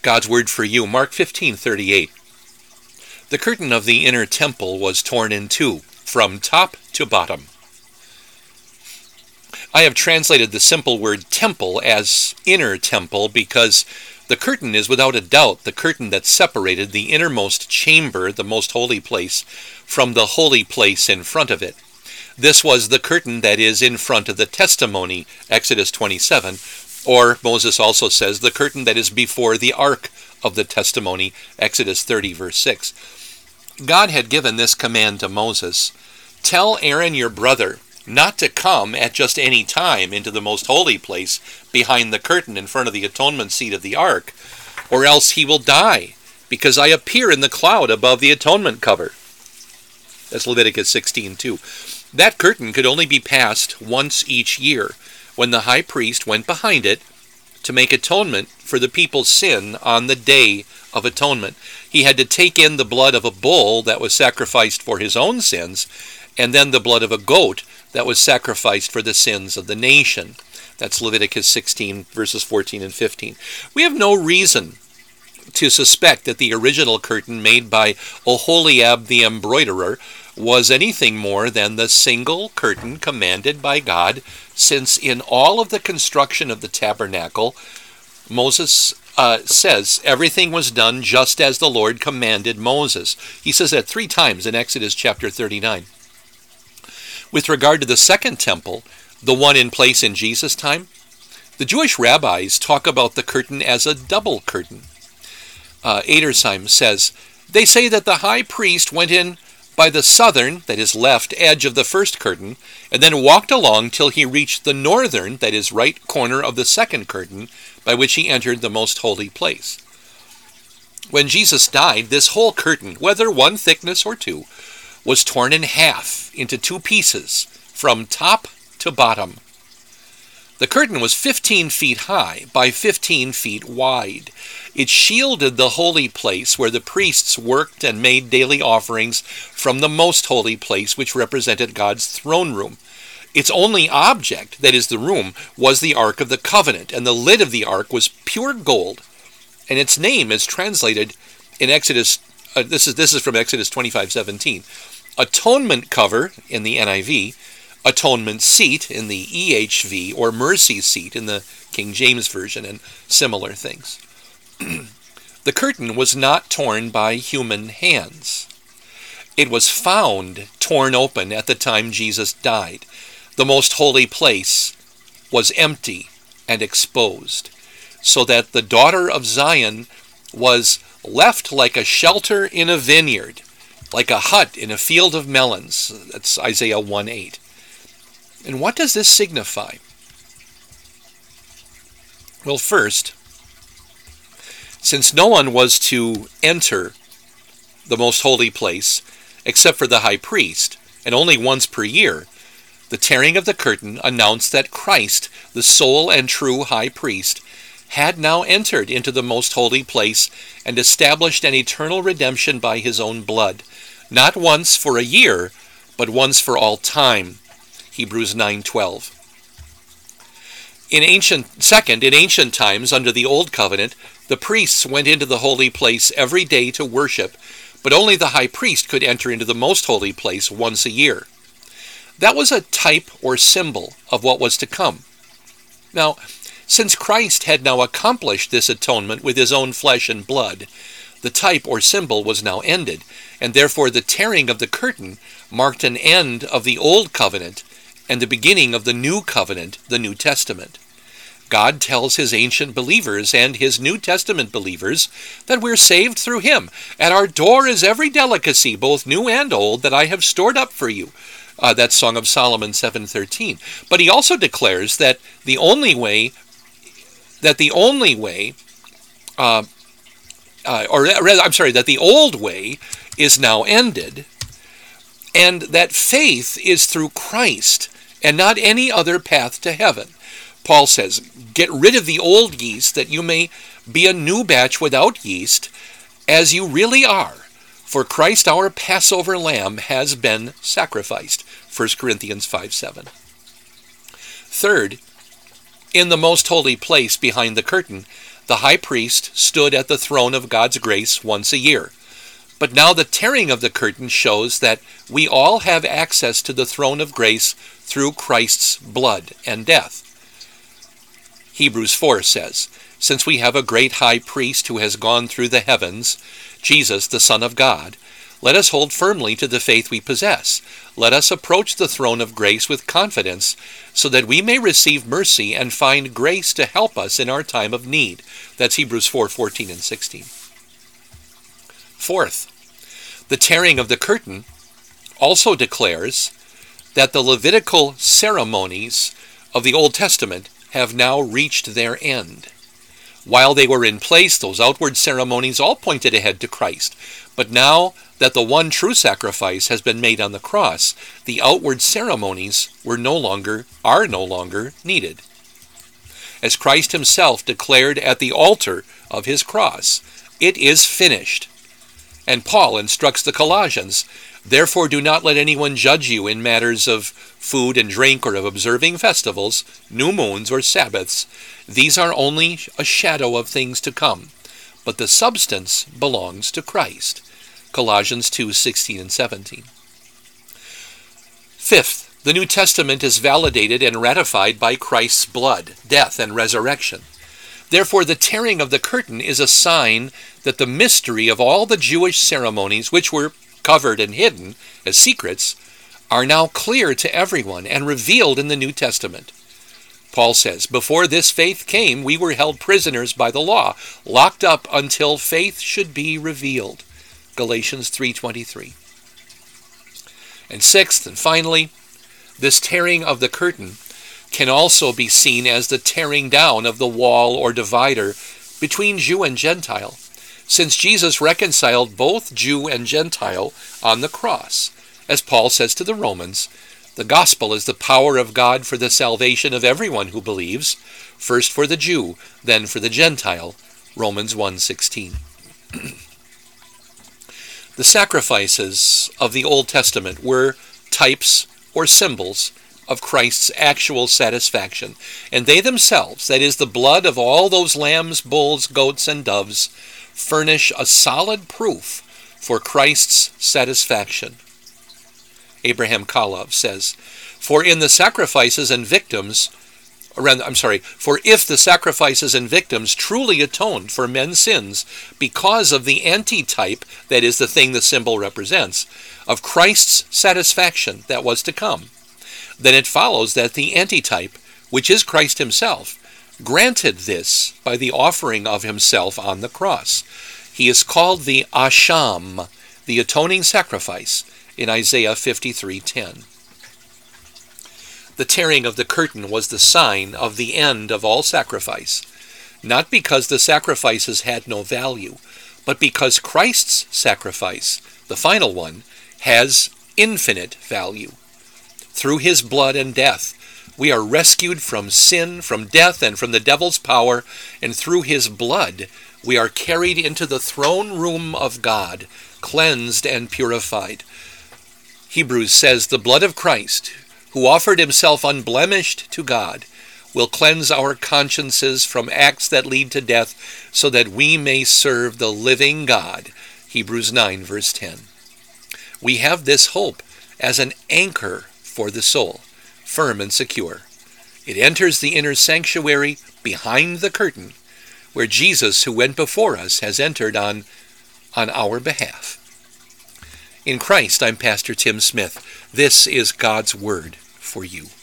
God's word for you, Mark 15:38. The curtain of the inner temple was torn in two, from top to bottom. I have translated the simple word temple as inner temple because the curtain is without a doubt the curtain that separated the innermost chamber, the most holy place, from the holy place in front of it. This was the curtain that is in front of the testimony, Exodus 27, or Moses also says the curtain that is before the ark of the testimony, Exodus 30, verse 6. God had given this command to Moses: tell Aaron your brother not to come at just any time into the most holy place behind the curtain in front of the atonement seat of the ark, or else he will die, because I appear in the cloud above the atonement cover. That's Leviticus 16:2. That curtain could only be passed once each year, when the high priest went behind it to make atonement for the people's sin on the Day of Atonement. He had to take in the blood of a bull that was sacrificed for his own sins, and then the blood of a goat that was sacrificed for the sins of the nation. That's Leviticus 16, verses 14 and 15. We have no reason to suspect that the original curtain made by Oholiab the embroiderer was anything more than the single curtain commanded by God, since in all of the construction of the tabernacle, Moses says everything was done just as the Lord commanded Moses. He says that 3 times in Exodus chapter 39. With regard to the second temple, the one in place in Jesus' time, the Jewish rabbis talk about the curtain as a double curtain. Edersheim says, they say that the high priest went in by the southern, that is left, edge of the first curtain, and then walked along till he reached the northern, that is right corner of the second curtain, by which he entered the most holy place. When Jesus died, this whole curtain, whether one thickness or two, was torn in half into 2 pieces, from top to bottom. The curtain was 15 feet high by 15 feet wide. It shielded the holy place where the priests worked and made daily offerings from the most holy place, which represented God's throne room. Its only object, that is the room, was the Ark of the Covenant, and the lid of the ark was pure gold. And its name is translated in Exodus, this is from Exodus 25:17. Atonement cover in the NIV, atonement seat in the EHV, or mercy seat in the King James Version, and similar things. The curtain was not torn by human hands. It was found torn open at the time Jesus died. The most holy place was empty and exposed, so that the daughter of Zion was left like a shelter in a vineyard, like a hut in a field of melons. That's Isaiah 1:8. And what does this signify? Well, first, since no one was to enter the most holy place except for the high priest, and only once per year, the tearing of the curtain announced that Christ, the sole and true high priest, had now entered into the most holy place and established an eternal redemption by his own blood, not once for a year, but once for all time. Hebrews 9:12. In ancient times, under the Old Covenant, the priests went into the holy place every day to worship, but only the high priest could enter into the most holy place once a year. That was a type or symbol of what was to come. Now, since Christ had now accomplished this atonement with his own flesh and blood, the type or symbol was now ended, and therefore the tearing of the curtain marked an end of the Old Covenant and the beginning of the New Covenant, the New Testament. God tells his ancient believers and his New Testament believers that we're saved through him. At our door is every delicacy, both new and old, that I have stored up for you. That's Song of Solomon 7:13. But he also declares that the old way is now ended, and that faith is through Christ and not any other path to heaven. Paul says, get rid of the old yeast that you may be a new batch without yeast, as you really are. For Christ our Passover lamb has been sacrificed. 1 Corinthians 5:7. Third, in the most holy place behind the curtain, the high priest stood at the throne of God's grace once a year. But now the tearing of the curtain shows that we all have access to the throne of grace through Christ's blood and death. Hebrews 4 says, "Since we have a great high priest who has gone through the heavens, Jesus, the Son of God, let us hold firmly to the faith we possess. Let us approach the throne of grace with confidence, so that we may receive mercy and find grace to help us in our time of need." That's Hebrews 4:14 and 16. Fourth, the tearing of the curtain also declares that the Levitical ceremonies of the Old Testament have now reached their end. While they were in place, those outward ceremonies all pointed ahead to Christ. But now that the one true sacrifice has been made on the cross, the outward ceremonies are no longer needed. As Christ himself declared at the altar of his cross, "It is finished." And Paul instructs the Colossians, "Therefore do not let anyone judge you in matters of food and drink, or of observing festivals, new moons, or Sabbaths. These are only a shadow of things to come, but the substance belongs to Christ." Colossians 2:16 and 17. Fifth, the New Testament is validated and ratified by Christ's blood, death, and resurrection. Therefore, the tearing of the curtain is a sign that the mystery of all the Jewish ceremonies, which were covered and hidden as secrets, are now clear to everyone and revealed in the New Testament. Paul says, "Before this faith came, we were held prisoners by the law, locked up until faith should be revealed." Galatians 3:23. And sixth, and finally, this tearing of the curtain can also be seen as the tearing down of the wall or divider between Jew and Gentile, since Jesus reconciled both Jew and Gentile on the cross. As Paul says to the Romans, "The gospel is the power of God for the salvation of everyone who believes, first for the Jew, then for the Gentile." Romans 1:16. The sacrifices of the Old Testament were types or symbols of Christ's actual satisfaction, and they themselves, that is, the blood of all those lambs, bulls, goats, and doves, furnish a solid proof for Christ's satisfaction. Abraham Kalov says, For if the sacrifices and victims truly atoned for men's sins because of the antitype, that is, the thing the symbol represents, of Christ's satisfaction that was to come, then it follows that the antitype, which is Christ himself, granted this by the offering of himself on the cross. He is called the Asham, the atoning sacrifice, in Isaiah 53:10. The tearing of the curtain was the sign of the end of all sacrifice, not because the sacrifices had no value, but because Christ's sacrifice, the final one, has infinite value. Through his blood and death, we are rescued from sin, from death, and from the devil's power, and through his blood, we are carried into the throne room of God, cleansed and purified. Hebrews says, the blood of Christ, who offered himself unblemished to God, will cleanse our consciences from acts that lead to death, so that we may serve the living God. Hebrews 9, verse 10. We have this hope as an anchor for the soul, firm and secure. It enters the inner sanctuary behind the curtain, where Jesus, who went before us, has entered on our behalf. In Christ, I'm Pastor Tim Smith. This is God's Word for you.